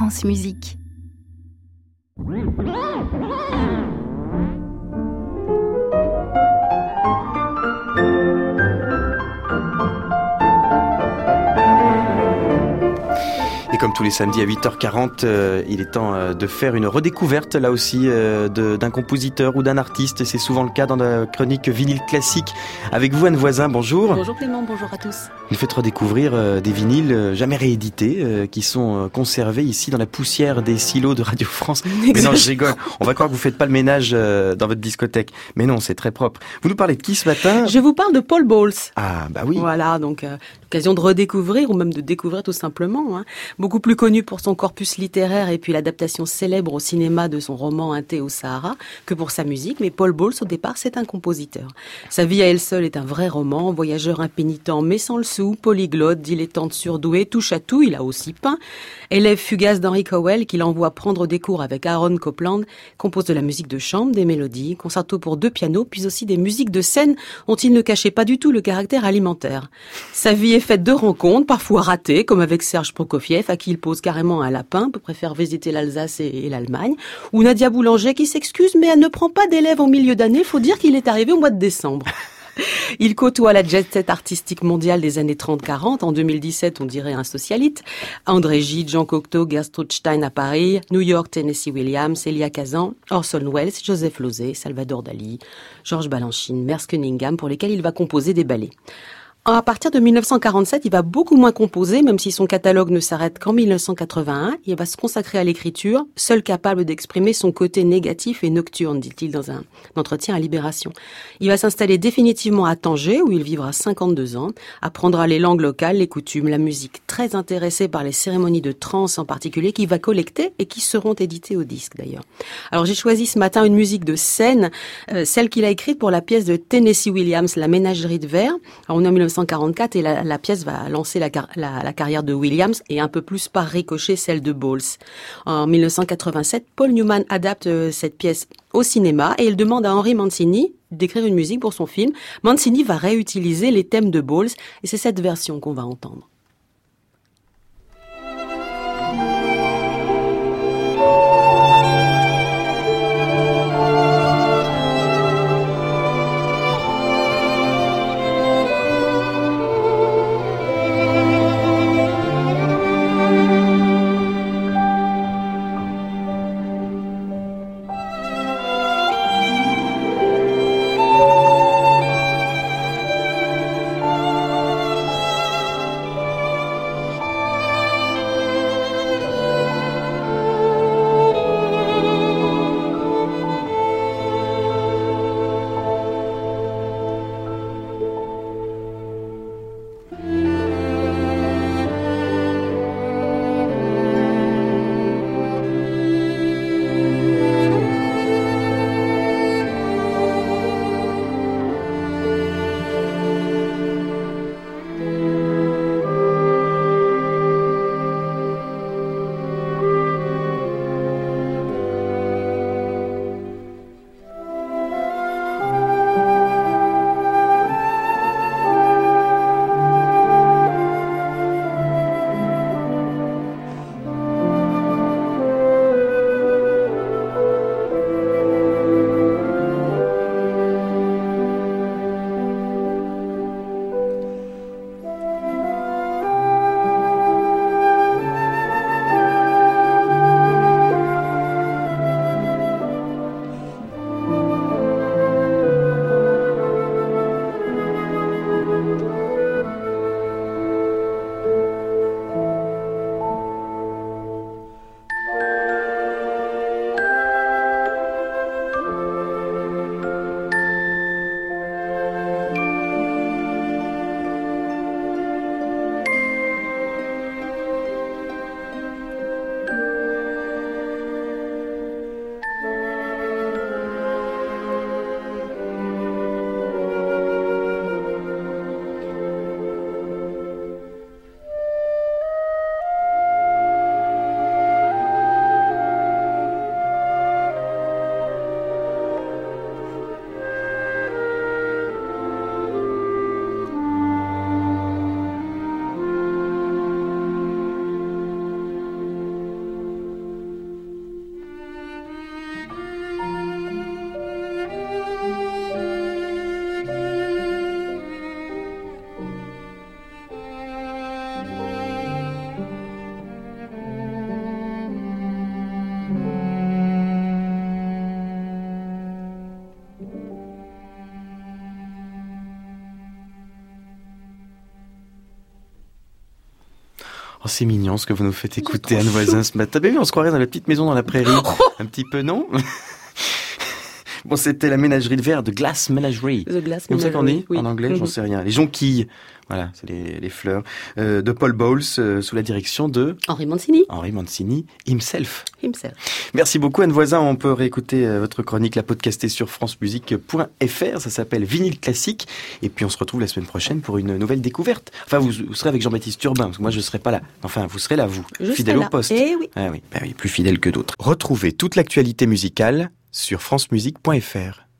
France Musique. Et comme tous les samedis à 8h40, il est temps de faire une redécouverte, là aussi, d'un compositeur ou d'un artiste. C'est souvent le cas dans la chronique vinyle classique. Avec vous, Anne Voisin, bonjour. Bonjour Clément, bonjour à tous. Vous nous faites redécouvrir des vinyles jamais réédités, qui sont conservés ici dans la poussière des silos de Radio France. Mais non, je rigole. On va croire que vous faites pas le ménage dans votre discothèque. Mais non, c'est très propre. Vous nous parlez de qui ce matin ? Je vous parle de Paul Bowles. Ah, bah oui. Voilà, donc l'occasion de redécouvrir ou même de découvrir tout simplement. Beaucoup plus connu pour son corpus littéraire et puis l'adaptation célèbre au cinéma de son roman Un thé au Sahara que pour sa musique. Mais Paul Bowles, au départ, c'est un compositeur. Sa vie à elle seule est un vrai roman. Voyageur impénitent, mais sans le sou, polyglotte, dilettante surdoué, touche à tout, il a aussi peint. Élève fugace d'Henry Cowell, qu'il envoie prendre des cours avec Aaron Copland, compose de la musique de chambre, des mélodies, concerto pour 2 pianos, puis aussi des musiques de scène dont il ne cachait pas du tout le caractère alimentaire. Sa vie est faite de rencontres, parfois ratées, comme avec Serge Prokofiev, à qui il pose carrément un lapin, peut préférer visiter l'Alsace et l'Allemagne, ou Nadia Boulanger qui s'excuse, mais elle ne prend pas d'élèves au milieu d'année, faut dire qu'il est arrivé au mois de décembre. Il côtoie la jet-set artistique mondiale des années 30-40. En 2017, on dirait un socialite. André Gide, Jean Cocteau, Gertrude Stein à Paris, New York, Tennessee Williams, Elia Kazan, Orson Welles, Joseph Losey, Salvador Dali, Georges Balanchine, Merce Cunningham, pour lesquels il va composer des ballets. À partir de 1947, il va beaucoup moins composer, même si son catalogue ne s'arrête qu'en 1981. Il va se consacrer à l'écriture, seul capable d'exprimer son côté négatif et nocturne, dit-il dans un entretien à Libération. Il va s'installer définitivement à Tanger, où il vivra 52 ans, apprendra les langues locales, les coutumes, la musique, très intéressé par les cérémonies de trance en particulier, qu'il va collecter et qui seront éditées au disque d'ailleurs. Alors j'ai choisi ce matin une musique de scène, celle qu'il a écrite pour la pièce de Tennessee Williams, La Ménagerie de verre. Alors on est en 1944 et la pièce va lancer la carrière de Williams et un peu plus par ricochet celle de Bowles. En 1987, Paul Newman adapte cette pièce au cinéma et il demande à Henry Mancini d'écrire une musique pour son film. Mancini va réutiliser les thèmes de Bowles et c'est cette version qu'on va entendre. Oh, c'est mignon ce que vous nous faites écouter, Anne Voisin, ce matin. Mais oui, on se croirait dans la petite maison dans la prairie. Un petit peu, non? Bon, c'était la ménagerie de verre de Glass Menagerie. The Glass Comme ça qu'on dit oui. en anglais, j'en sais rien. Les jonquilles, voilà, c'est les fleurs, de Paul Bowles, sous la direction de Henri Mancini himself. himself. Merci beaucoup Anne Voisin, on peut réécouter votre chronique, la podcaster sur francemusique.fr, ça s'appelle Vinyle Classique, et puis on se retrouve la semaine prochaine pour une nouvelle découverte. Enfin, vous serez avec Jean-Baptiste Urbain, parce que moi je serai pas là. Enfin, vous serez là, vous, fidèle au poste. Eh oui. Ah oui, bah oui, plus fidèle que d'autres. Retrouvez toute l'actualité musicale sur francemusique.fr.